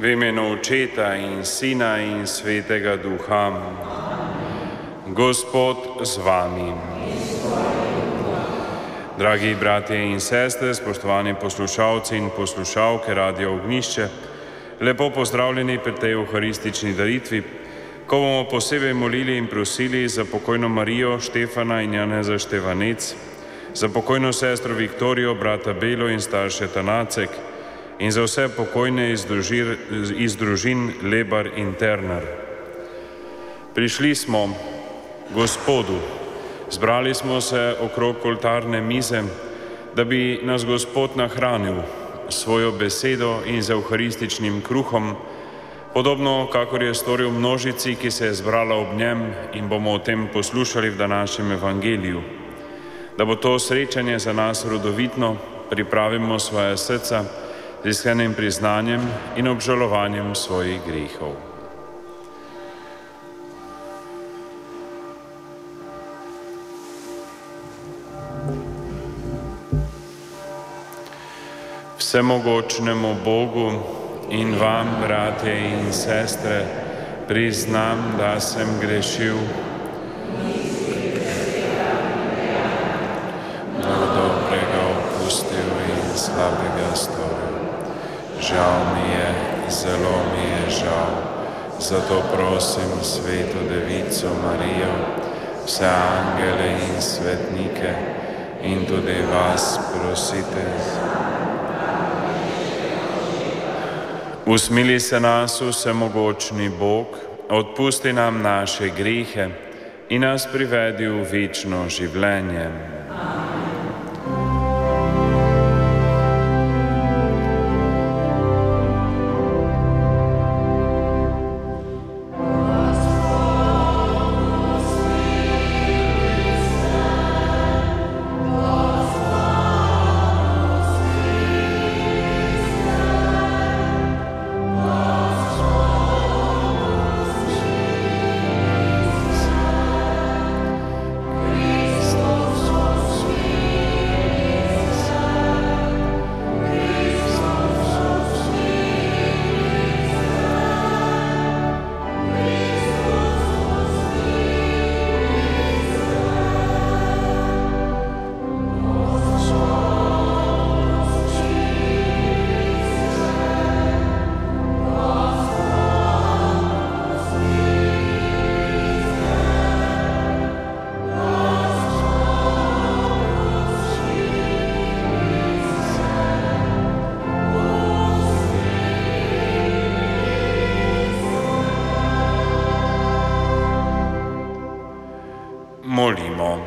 V imenu Očeta in Sina in Svetega Duha. Gospod z vami. Dragi bratje in sestre, spoštovani poslušalci in poslušalke Radia Ognjišče, lepo pozdravljeni pri tej euharistični daritvi, ko bomo posebej molili in prosili za pokojno Marijo, Štefana in Janeza Števanec, za pokojno sestro Viktorijo, brata Belo in starše Tanacek in za vse pokojne iz družin Lebar in Ternar. Prišli smo Gospodu, zbrali smo se okrog oltarne mize, da bi nas Gospod nahranil svojo besedo in z euharističnim kruhom, podobno kakor je storil množici, ki se je zbrala ob njem, in bomo o tem poslušali v današnjem evangeliju. Da bo to srečanje za nas rodovitno, pripravimo svoja srca z iskrenim priznanjem in obžalovanjem svojih grehov. Vsemogočnemu Bogu in vam, bratje in sestre, priznam, da sem grešil, da dobrega opustil in slabega storil. Žal mi je, zelo mi je žal, zato prosim Sveto Devico Marijo, vse angele in svetnike in tudi vas prosite. Usmili se nas, vsemogočni Bog, odpusti nam naše grehe in nas privedi v večno življenje. Molimo.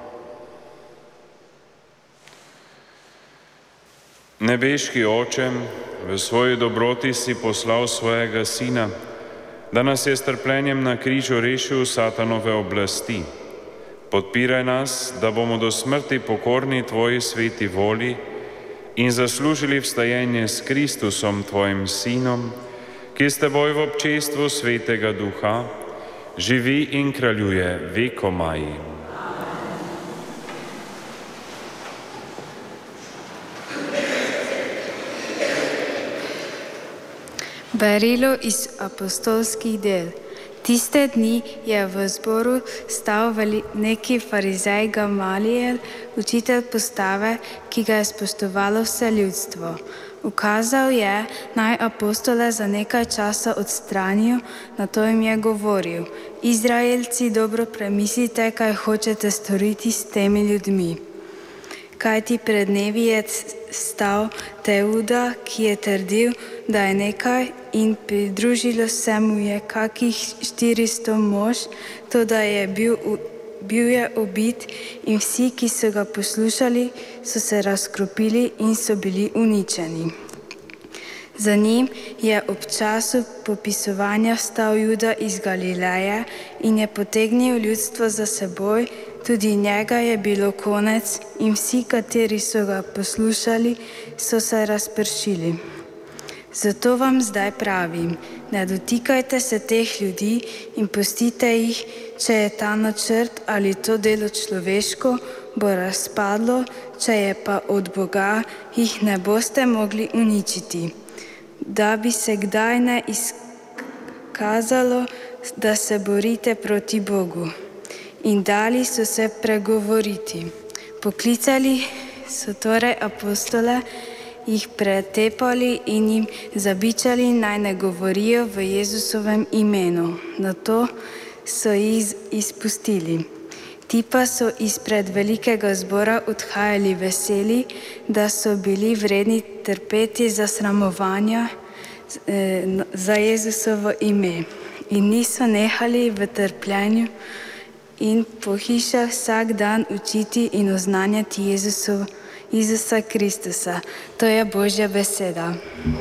Nebeški Oče, v svoji dobroti si poslal svojega Sina, da nas je s trpljenjem na križu rešil satanove oblasti. Podpiraj nas, da bomo do smrti pokorni tvoji sveti volji in zaslužili vstajenje s Kristusom, tvojim Sinom, ki s teboj v občestvu Svetega Duha živi in kraljuje vekomaj. Berilo iz apostolskih del. Tiste dni je v zboru stal neki farizej Gamaliel, učitelj postave, ki ga je spoštovalo vse ljudstvo. Ukazal je, naj apostole za nekaj časa odstranijo, nato jim je govoril: Izraelci, dobro premislite, kaj hočete storiti s temi ljudmi. Kajti pred dnevi je stal Teuda, ki je trdil, da je nekaj, in pridružilo se mu je kakih 400 mož, toda je bil je ubit in vsi, ki so ga poslušali, so se razkropili in so bili uničeni. Za njim je ob času popisovanja stal Juda iz Galileje in je potegnil ljudstvo za seboj, tudi njega je bilo konec in vsi, kateri so ga poslušali, so se razpršili. Zato vam zdaj pravim, ne dotikajte se teh ljudi in pustite jih, če je ta načrt ali to delo človeško, bo razpadlo, če je pa od Boga, jih ne boste mogli uničiti. da bi se kdaj ne izkazalo, da se borite proti Bogu. In dali so se pregovoriti. Poklicali so torej apostole, jih pretepali in jim zabičali, naj ne govorijo v Jezusovem imenu. Nato so jih izpustili. Ti pa so izpred velikega zbora odhajali veseli, da so bili vredni trpeti zasramovanja za Jezusovo ime. In niso nehali v trpljenju in po hišah vsak dan učiti in oznanjati Jezusa Kristusa. To je Božja beseda.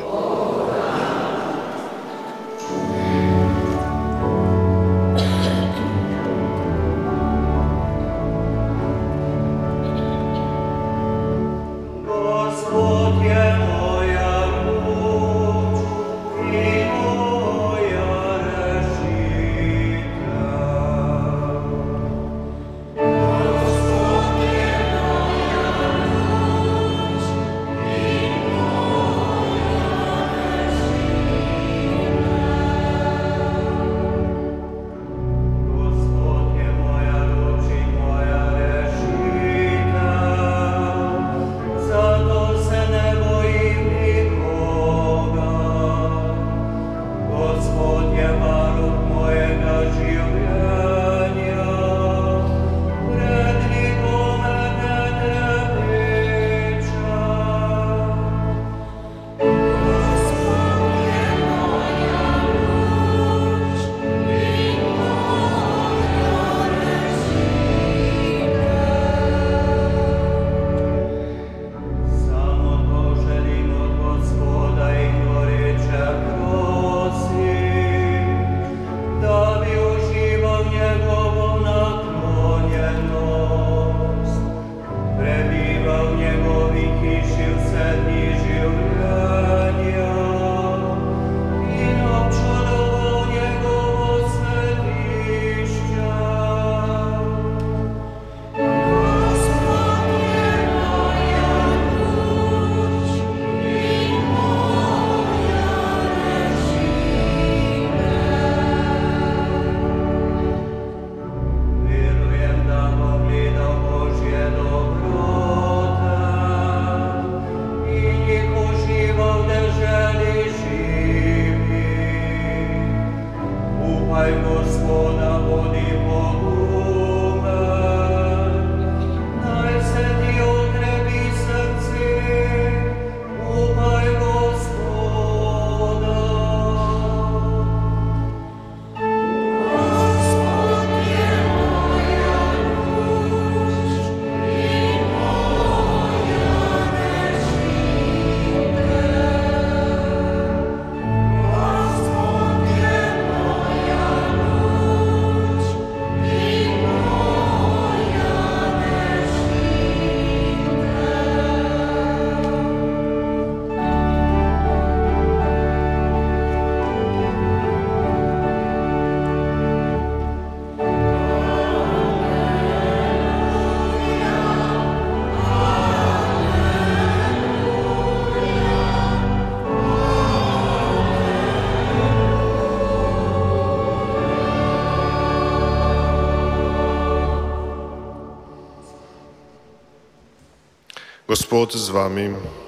Gospod z vami.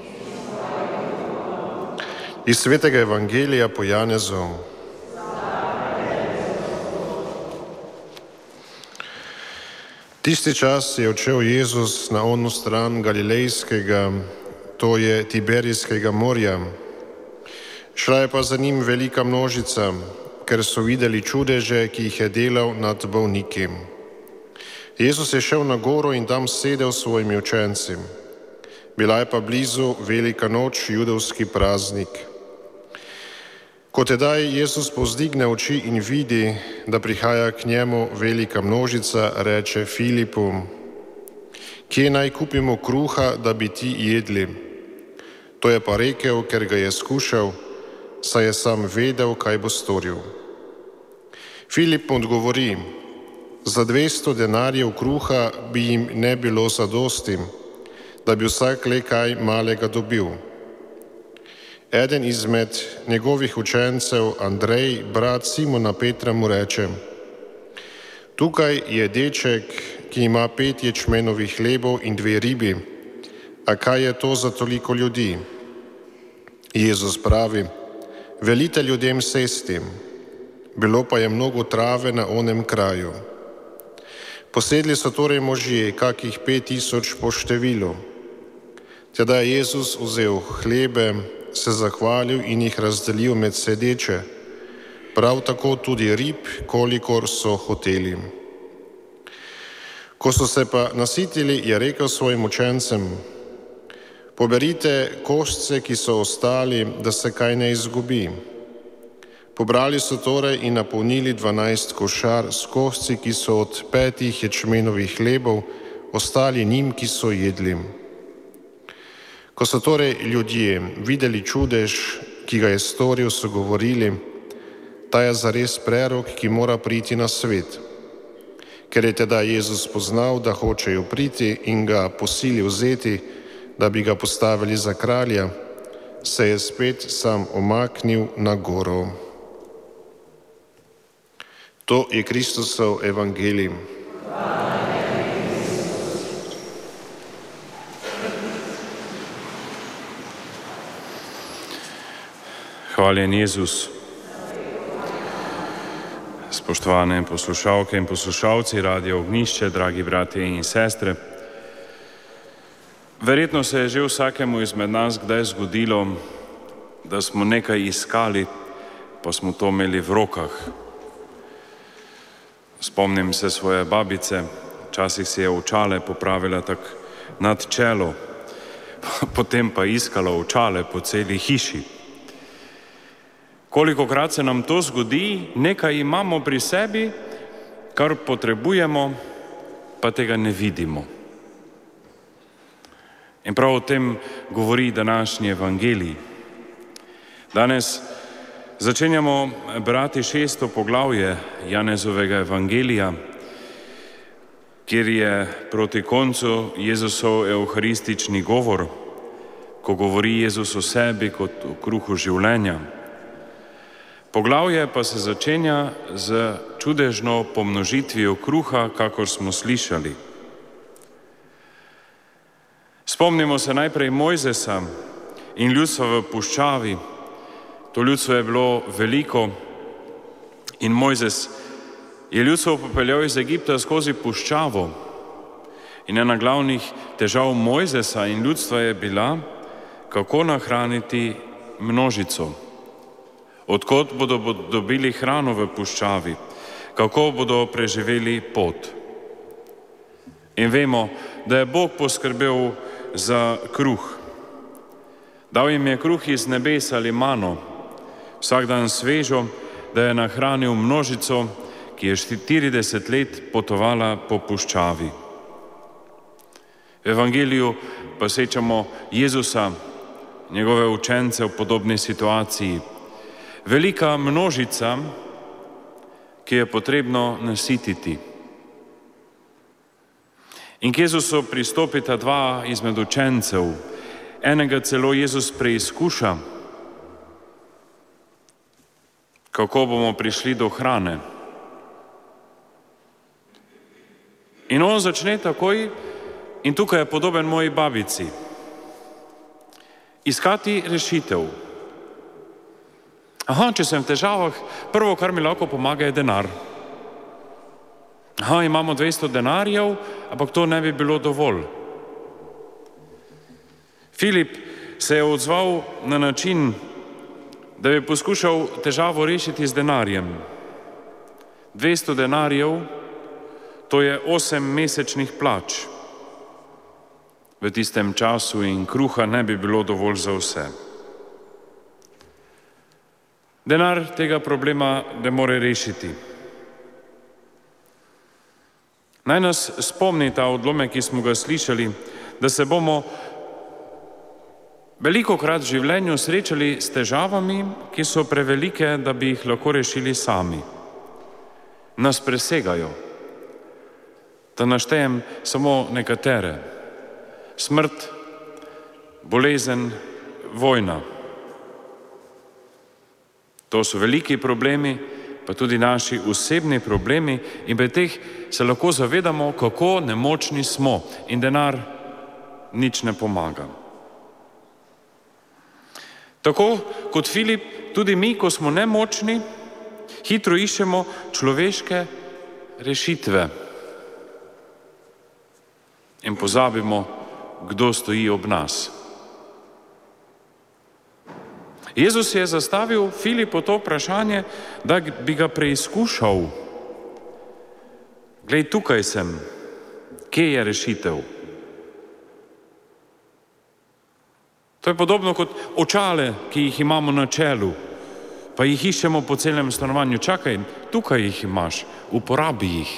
Iz svetega evangelija po Janezu. Tisti čas je odšel Jezus na onu stran Galilejskega, to je Tiberijskega morja. Šla je pa za njim velika množica, ker so videli čudeže, ki jih je delal nad bolniki. Jezus je šel na goro in tam sedel s svojimi učenci. Bila je pa blizu velika noč, judovski praznik. Ko tedaj Jezus povzdigne oči in vidi, da prihaja k njemu velika množica, reče Filipu: Kje naj kupimo kruha, da bi ti jedli? To je pa rekel, ker ga je skušal, saj je sam vedel, kaj bo storil. Filip odgovori: Za 200 denarjev kruha bi jim ne bilo zadosti, da bi vsak le kaj malega dobil. Eden izmed njegovih učencev, Andrej, brat Simona Petra, mu reče: Tukaj je deček, ki ima 5 ječmenovih hlebov in 2 ribi. A kaj je to za toliko ljudi? Jezus pravi: Velite ljudem sesti. Bilo pa je mnogo trave na onem kraju. Posedli so torej možje, kakih 5000 po številu. Teda je Jezus vzel hlebe, se zahvalil in jih razdelil med sedeče, prav tako tudi rib, kolikor so hoteli. Ko so se pa nasitili, je rekel svojim učencem: Poberite koščce, ki so ostali, da se kaj ne izgubi. Pobrali so torej in napolnili 12 košar s koščci, ki so od 5 ječmenovih hlebov ostali njim, ki so jedli. Ko so torej ljudje videli čudež, ki ga je storil, so govorili: Ta je zares prerok, ki mora priti na svet. Ker je teda Jezus poznal, da hočejo priti, in ga posilil vzeti, da bi ga postavili za kralja, se je spet sam omaknil na goro. To je Kristusov evangelij. Hvaljen Jezus. Spoštovane poslušalke in poslušalci Radia Ognjišče, dragi bratje in sestre. Verjetno se je že vsakemu izmed nas kdaj zgodilo, da smo nekaj iskali, pa smo to imeli v rokah. Spomnim se svoje babice, včasih si je očale popravila tako nad čelo, potem pa iskala očale po celi hiši. Kolikokrat se nam to zgodi, nekaj imamo pri sebi, kar potrebujemo, pa tega ne vidimo. In prav o tem govori današnji evangelij. Danes začenjamo brati 6. poglavje Janezovega evangelija, kjer je proti koncu Jezusov evharistični govor, ko govori Jezus o sebi kot o kruhu življenja. Poglavje pa se začenja z čudežno pomnožitvijo kruha, kakor smo slišali. Spomnimo se najprej Mojzesa in ljudstva v puščavi. To ljudstvo je bilo veliko in Mojzes je ljudstvo popeljal iz Egipta skozi puščavo. In ena glavnih težav Mojzesa in ljudstva je bila, kako nahraniti množico. Odkot bodo dobili hrano v puščavi, kako bodo preživeli pot. In vemo, da je Bog poskrbel za kruh. Dal jim je kruh iz nebes ali mano, vsak dan svežo, da je nahranil množico, ki je 40 let potovala po puščavi. V evangeliju pa srečamo Jezusa, njegove učence v podobni situaciji. Velika množica, ki je potrebno nasititi. In k Jezusu pristopita 2 izmed učencev. Enega celo Jezus preizkuša, kako bomo prišli do hrane. In on začne takoj, in tukaj je podoben moji babici, iskati rešitev. Če sem v težavah, prvo, kar mi lahko pomaga, je denar. Imamo 200 denarjev, ampak to ne bi bilo dovolj. Filip se je odzval na način, da bi poskušal težavo rešiti z denarjem. 200 denarjev, to je 8 mesečnih plač. V tistem času in kruha ne bi bilo dovolj za vse. Denar tega problema ne more rešiti. Naj nas spomni ta odlomek, ki smo ga slišali, da se bomo velikokrat v življenju srečali s težavami, ki so prevelike, da bi jih lahko rešili sami. Nas presegajo. Da naštejem samo nekatere. Smrt, bolezen, vojna. To so veliki problemi, pa tudi naši osebni problemi in pri teh se lahko zavedamo, kako nemočni smo in denar nič ne pomaga. Tako kot Filip, tudi mi, ko smo nemočni, hitro iščemo človeške rešitve in pozabimo, kdo stoji ob nas. Jezus je zastavil Filipu to vprašanje, da bi ga preizkušal. Glej, tukaj sem, kje je rešitev? To je podobno kot očale, ki jih imamo na čelu, pa jih iščemo po celem stanovanju. Čakaj, tukaj jih imaš, uporabi jih.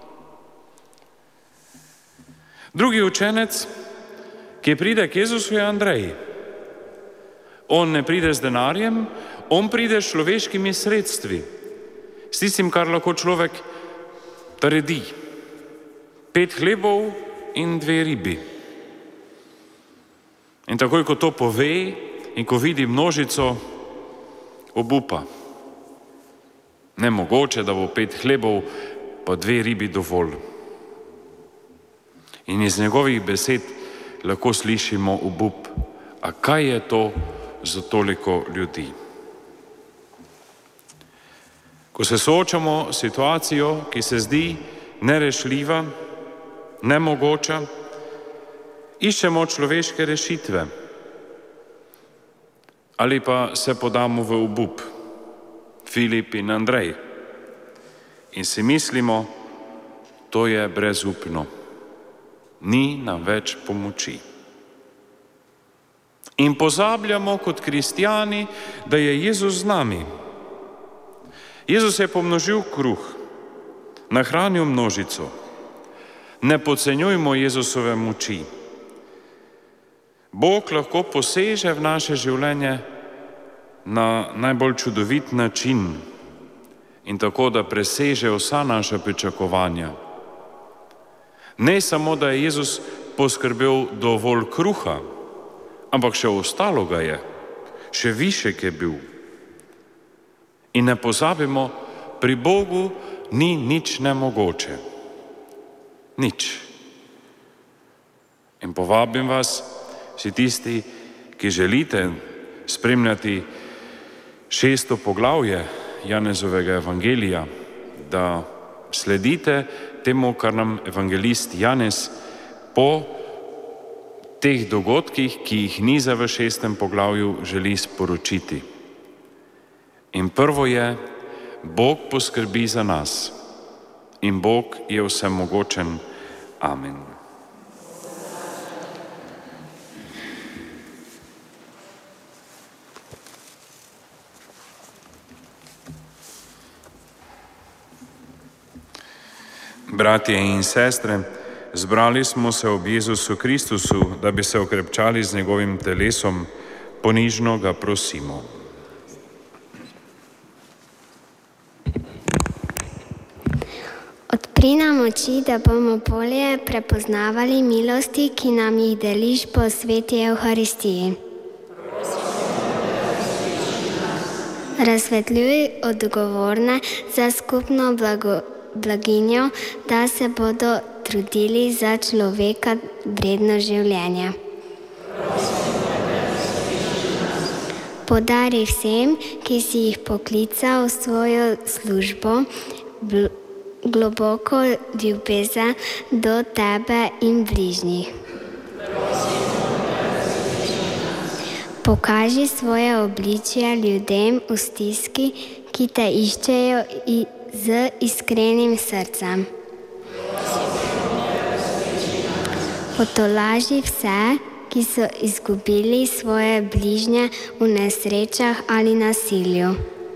Drugi učenec, ki pride k Jezusu, je Andrej. On ne pride z denarjem, on pride s človeškimi sredstvi, s tistim, kar lahko človek naredi. 5 hlebov in 2 ribi. In takoj, ko to pove in ko vidi množico, obupa. Nemogoče, da bo 5 hlebov pa 2 ribi dovolj. In iz njegovih besed lahko slišimo obup. A kaj je to za toliko ljudi? Ko se soočamo s situacijo, ki se zdi nerešljiva, nemogoča, iščemo človeške rešitve ali pa se podamo v obup, Filip in Andrej, in si mislimo, to je brezupno, ni nam več pomoči. In pozabljamo kot kristjani, da je Jezus z nami. Jezus je pomnožil kruh, nahranil množico. Ne podcenjujmo Jezusove moči. Bog lahko poseže v naše življenje na najbolj čudovit način in tako, da preseže vsa naša pričakovanja. Ne samo, da je Jezus poskrbel dovolj kruha, ampak še ostalo ga je, še višek je bil. In ne pozabimo, pri Bogu ni nič nemogoče. Nič. In povabim vas, vsi tisti, ki želite spremljati 6. poglavje Janezovega evangelija, da sledite temu, kar nam evangelist Janez po teh dogodkih, ki jih niza v 6. poglavju, želi sporočiti. In prvo je, Bog poskrbi za nas in Bog je vsemogočen. Amen. Bratje in sestre, zbrali smo se ob Jezusu Kristusu, da bi se okrepčali z njegovim telesom, ponižno ga prosimo. Odpri nam oči, da bomo bolje prepoznavali milosti, ki nam jih deliš po sveti Evharistiji. Razsvetljuj odgovorne za skupno blaginjo, da se bodo trudili za človeka vredno življenje. Podari vsem, ki si jih poklical v svojo službo, globoko ljubezen do tebe in bližnjih. Pokaži svoje obličje ljudem v stiski, ki te iščejo z iskrenim srcem. Potolaži vse, ki so izgubili svoje bližnje v nesrečah ali nasilju.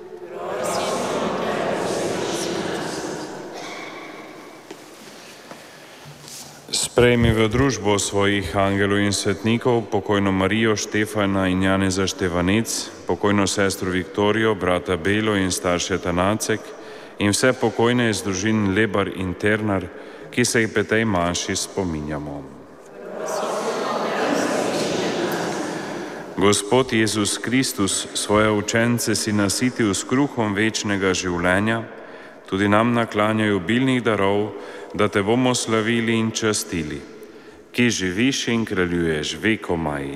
Sprejmi v družbo svojih angelov in svetnikov pokojno Marijo, Štefana in Janeza Števanec, pokojno sestro Viktorijo, brata Belo in starše Tanacek in vse pokojne iz družin Lebar in Ternar, ki se jih pri tej maši spominjamo. Gospod Jezus Kristus svoje učence si nasitil s kruhom večnega življenja, tudi nam naklanjaj obilnih darov, da te bomo slavili in častili, ki živiš in kraljuješ vekomaj.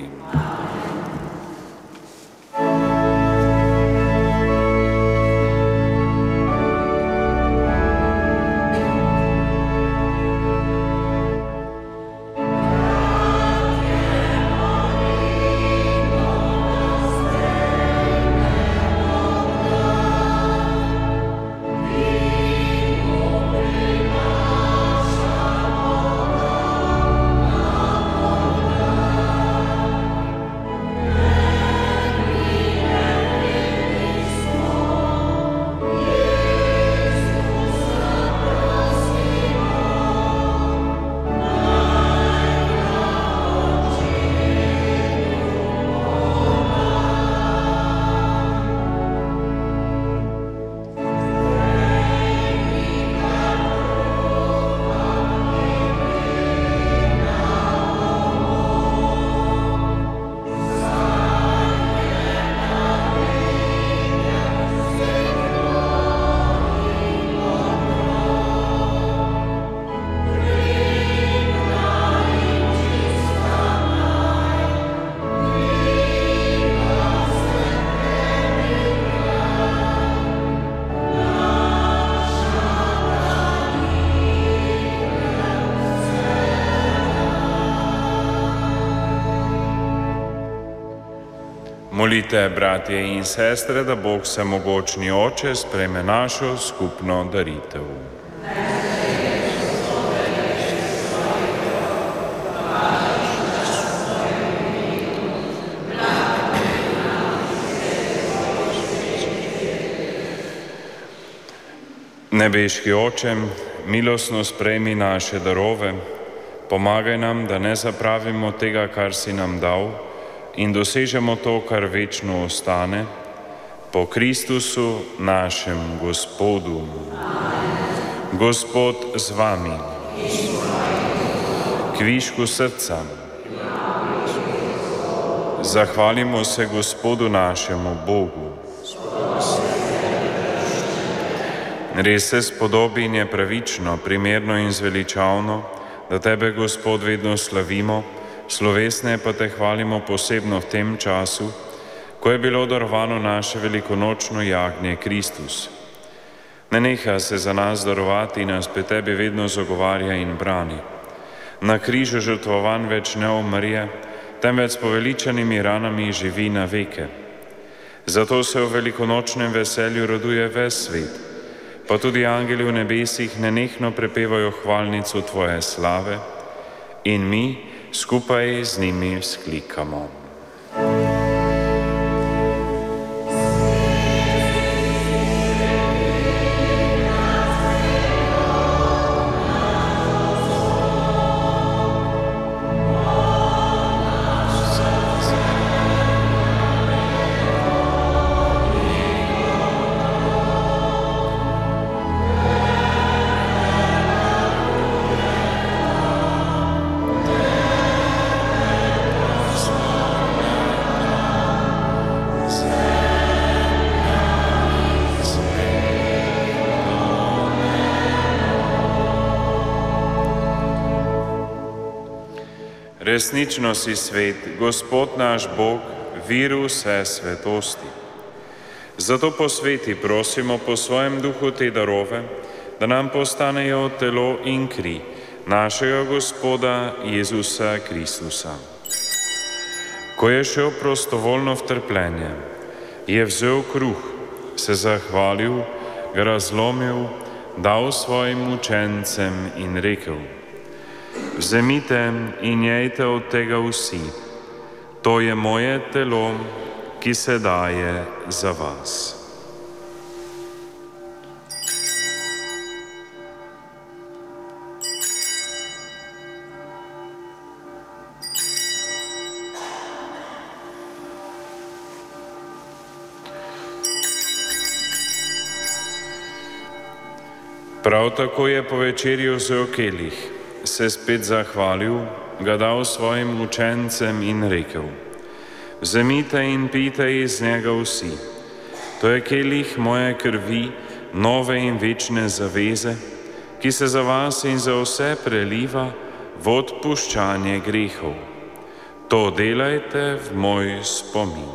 Molite, bratje in sestre, da Bog Vsemogočni Oče sprejme našo skupno daritev. Nebeški Oče, milostno sprejmi naše darove, pomagaj nam, da ne zapravimo tega, kar si nam dal, in dosežemo to, kar večno ostane, po Kristusu našem Gospodu. Gospod z vami. Kvišku srca. Zahvalimo se Gospodu našemu Bogu. Res se spodobi in je pravično, primerno in zveličavno, da Tebe, Gospod, vedno slavimo, slovesne pa Te hvalimo posebno v tem času, ko je bilo darovano naše velikonočno jagnje Kristus. Ne neha se za nas darovati in nas pri Tebi vedno zagovarja in brani. Na križu žrtvovan več ne umrje, temveč s poveličanimi ranami živi na veke. Zato se v velikonočnem veselju raduje ves svet, pa tudi angeli v nebesih nenehno prepevajo hvalnico Tvoje slave in mi skupaj z njimi vzklikamo. Resnično si svet, Gospod naš Bog, vir vse svetosti. Zato posveti, prosimo, po svojem duhu te darove, da nam postanejo telo in kri našega Gospoda Jezusa Kristusa. Ko je šel prostovoljno v trpljenje, je vzel kruh, se zahvalil, ga razlomil, dal svojim učencem in rekel: Vzemite in jejte od tega vsi, to je moje telo, ki se daje za vas. Prav tako je po večerji vzel kelih, se spet zahvalil, ga dal svojim učencem in rekel: Vzemite in pijte iz njega vsi. To je kelih moje krvi, nove in večne zaveze, ki se za vas in za vse preliva v odpuščanje grehov. To delajte v moj spomin.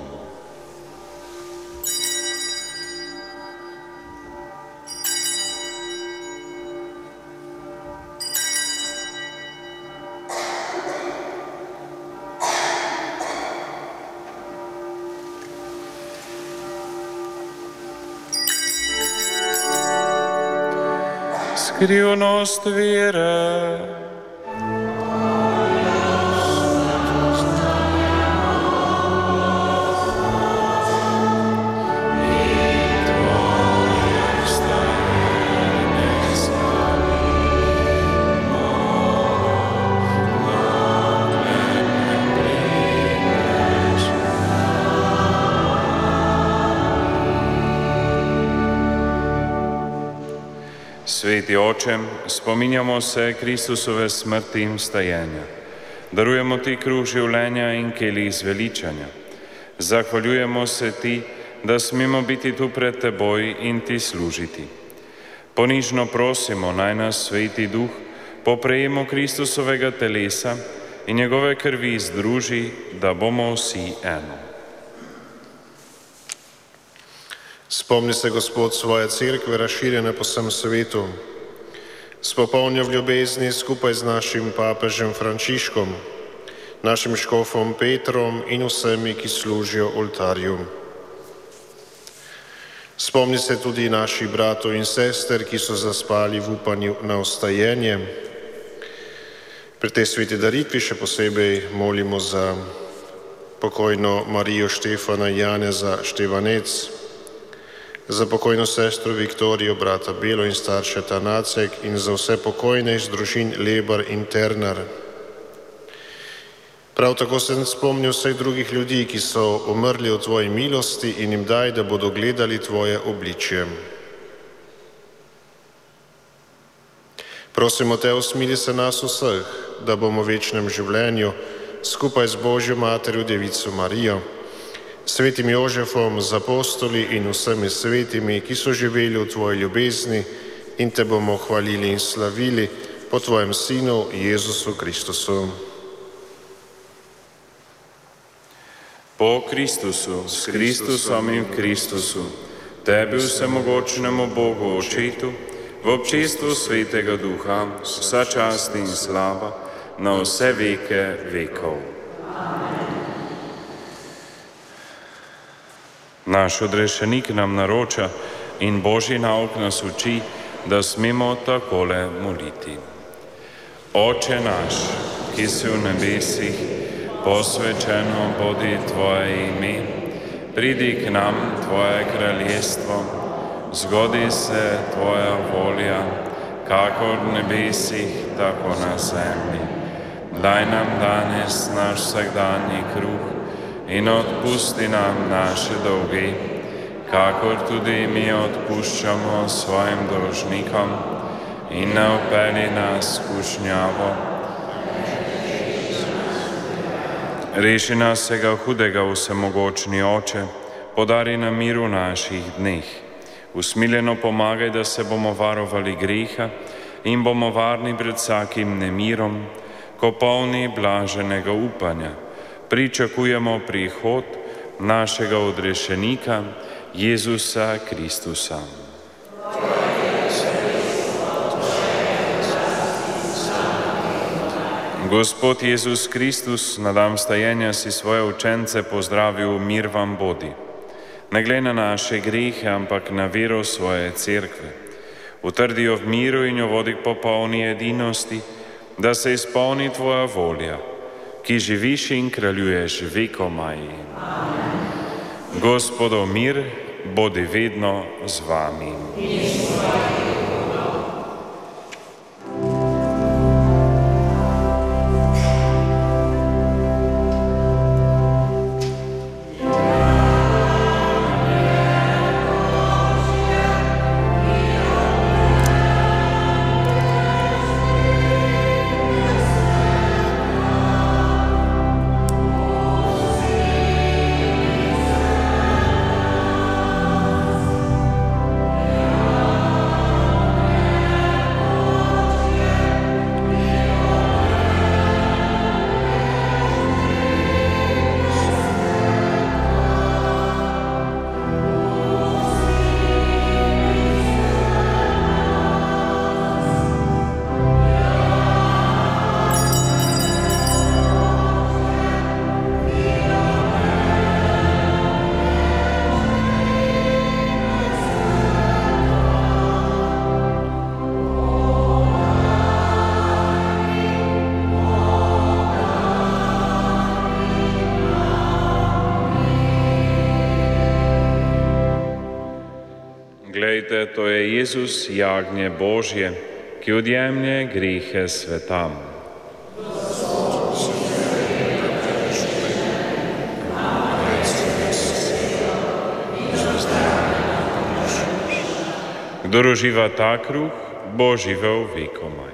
Skrivnost vere. Sveti Oče, spominjamo se Kristusove smrti in vstajenja. Darujemo Ti kruh življenja in kelih zveličanja. Zahvaljujemo se Ti, da smemo biti tu pred Teboj in Ti služiti. Ponižno prosimo, naj nas Sveti Duh po prejemu Kristusovega telesa in njegove krvi združi, da bomo vsi eno. Spomni se, Gospod, svoje cerkve razširjene po vsem svetu. Spopolni v ljubezni skupaj z našim papežem Frančiškom, našim škofom Petrom in vsemi, ki služijo oltarju. Spomni se tudi naših bratov in sester, ki so zaspali v upanju na vstajenje. Pri tej sveti daritvi še posebej molimo za pokojno Marijo Štefana Janeza Števanec, za pokojno sestro Viktorijo, brata Belo in staršeta Nacek in za vse pokojne iz družin Lebar in Ternar. Prav tako se spomni vseh drugih ljudi, ki so umrli v Tvoji milosti in jim daj, da bodo gledali Tvoje obličje. Prosimo Te, usmili se nas vseh, da bomo v večnem življenju skupaj z Božjo Materjo Devico Marijo, svetim Jožefom, z apostoli in vsemi svetimi, ki so živeli v Tvoji ljubezni in Te bomo hvalili in slavili po Tvojem Sinu Jezusu Kristusu. Po Kristusu, s Kristusom in v Kristusu, Tebi vsemogočnemu Bogu Očetu, v občestvu Svetega Duha, vsa čast in slava na vse veke vekov. Naš odrešenik nam naroča in Božji nauk nas uči, da smemo takole moliti. Oče naš, ki si v nebesih, posvečeno bodi Tvoje ime, pridi k nam Tvoje kraljestvo, zgodi se Tvoja volja, kakor v nebesih, tako na zemlji. Daj nam danes naš vsakdanji kruh in odpusti nam naše dolge, kakor tudi mi odpuščamo svojim dolžnikom, in ne vpelji nas v skušnjavo. Reši nas vsega hudega, vsemogočni Oče, podari nam mir v naših dneh. Usmiljeno pomagaj, da se bomo varovali greha in bomo varni pred vsakim nemirom, ko polni blaženega upanja pričakujemo prihod našega odrešenika Jezusa Kristusa. Gospod Jezus Kristus, na dan vstajenja si svoje učence pozdravil: mir vam bodi. Ne glej na naše grehe, ampak na vero svoje cerkve. Utrdi jo v miru in jo vodi k popolni edinosti, da se izpolni Tvoja volja, ki živiš in kraljuješ vekomaj. Gospodov mir bodi vedno z vami. Glejte, to je Jezus, jagnje Božje, ki odjemlje grihe sveta. Kdor uživa ta kruh, bo živel vekomaj.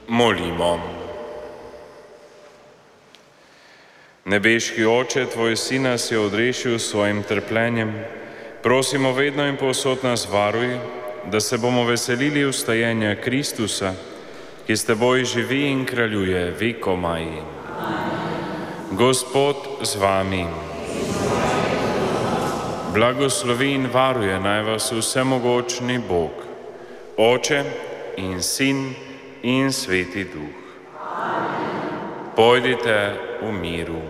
Molimo. Nebeški Oče, Tvoj Sin nas je odrešil s svojim trpljenjem. Prosimo vedno in povsod nas varuj, da se bomo veselili vstajenja Kristusa, ki s Teboj živi in kraljuje vekomaj. Gospod z vami. Blagoslovi in varuje naj vas vsemogočni Bog, Oče in Sin in Sveti Duh. Pojdite v miru.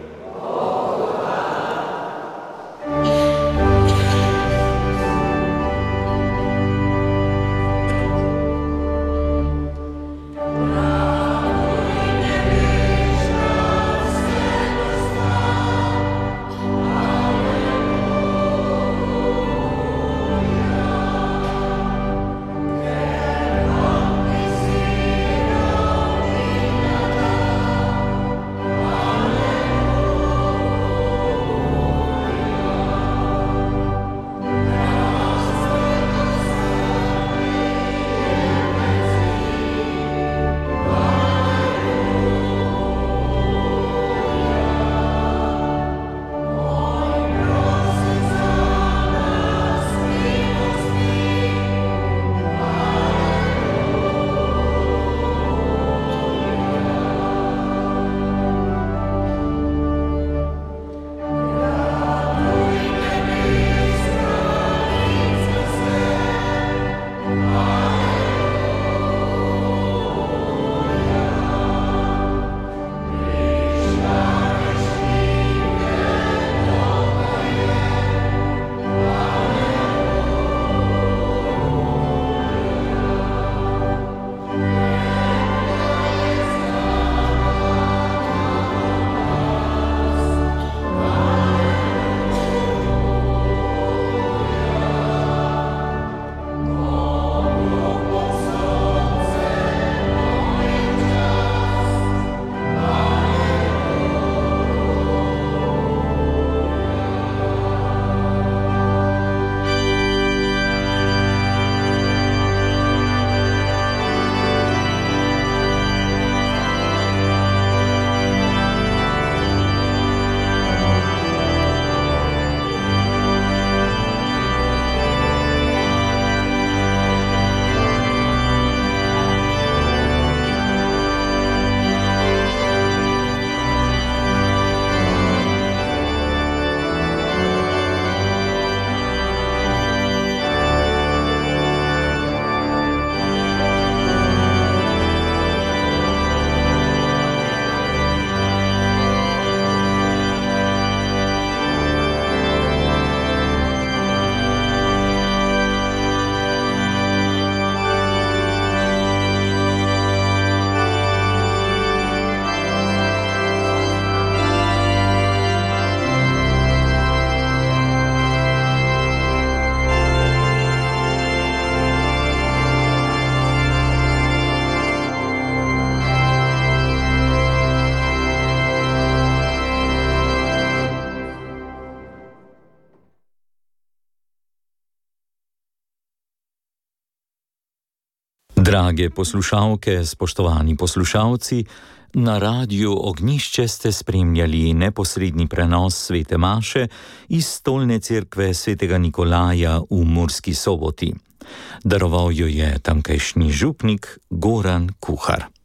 Drage poslušalke, spoštovani poslušalci, na Radiu Ognjišče ste spremljali neposredni prenos svete maše iz stolne cerkve svetega Nikolaja v Murski Soboti. Daroval jo je tamkajšnji župnik Goran Kuhar.